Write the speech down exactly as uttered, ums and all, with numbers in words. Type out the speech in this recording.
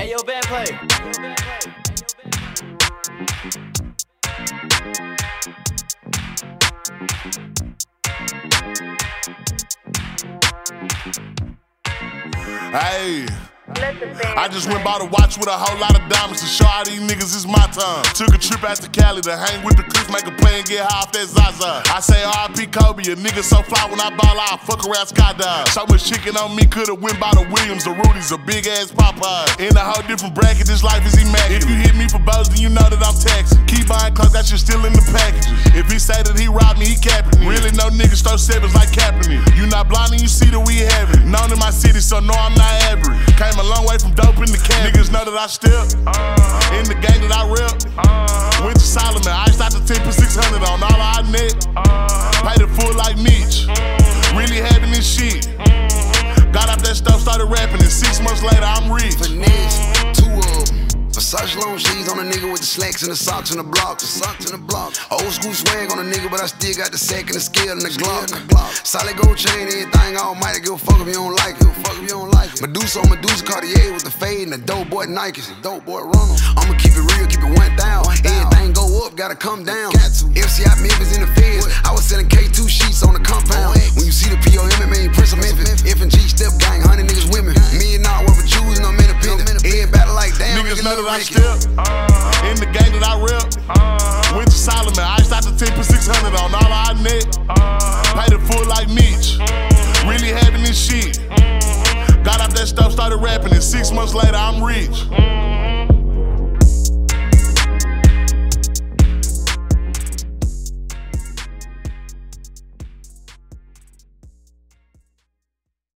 Hey, yo, band play. Hey, I just went by the watch with a whole lot of diamonds to show all these niggas it's my time. Took a trip out to Cali to hang with the clips, make a play and get high off that Zaza. I say R I P Kobe, a nigga so fly when I ball out, fuck around skydive. So much chicken on me, could've went by the Williams, the Rudy's, a big ass Popeye. In a whole different bracket, this life is immaculate. If you hit me for bows, then you know that I'm taxing. Keep buying clothes, that shit still in the packages. If he say that he robbed me, he capping it. Really no niggas throw sevens like Kaepernick. You not blind and you see that we have it. Known in my city, so no, I'm not average. Came a long way from dope in the can. Niggas know that I step uh, in the gang that I rep. Uh, Went to Solomon, iced out the ten for six hundred on all our net. Uh, Paid it full like Mitch. Mm, really having this shit. Mm, Got out that stuff, started rapping, and six months later I'm rich. Finesse, two of them. Versace long sleeves on a nigga with the slacks and the socks and the block. The socks and the block. Old school swag on a nigga, but I still got the sack and the scale and the Glock. Solid gold chain, everything almighty. Give a fuck if you don't like it. Give a fuck if you don't like it. Medusa on Medusa, Cartier with the fade and the dope boy Nikes. The dope boy Ronald. I'ma keep it real, keep it one thousand. Everything go up, gotta come down. Got to. F C I Memphis in the feds. I was selling K two sheets on the compound. When you see the P O M, it mean Prince of Memphis. F and G step gang, hundred niggas women. Million dollar worth of jewels and I'm independent. Everybody like damn. Niggas know that I step uh, in the gang that I rep. Uh, Went to Solomon, iced out the ten for six hundred on all our net. Uh, Paid it full like Mitch. Mm, really having this shit. Mm, Got out that stuff, started rapping, and six months later I'm rich. Mm.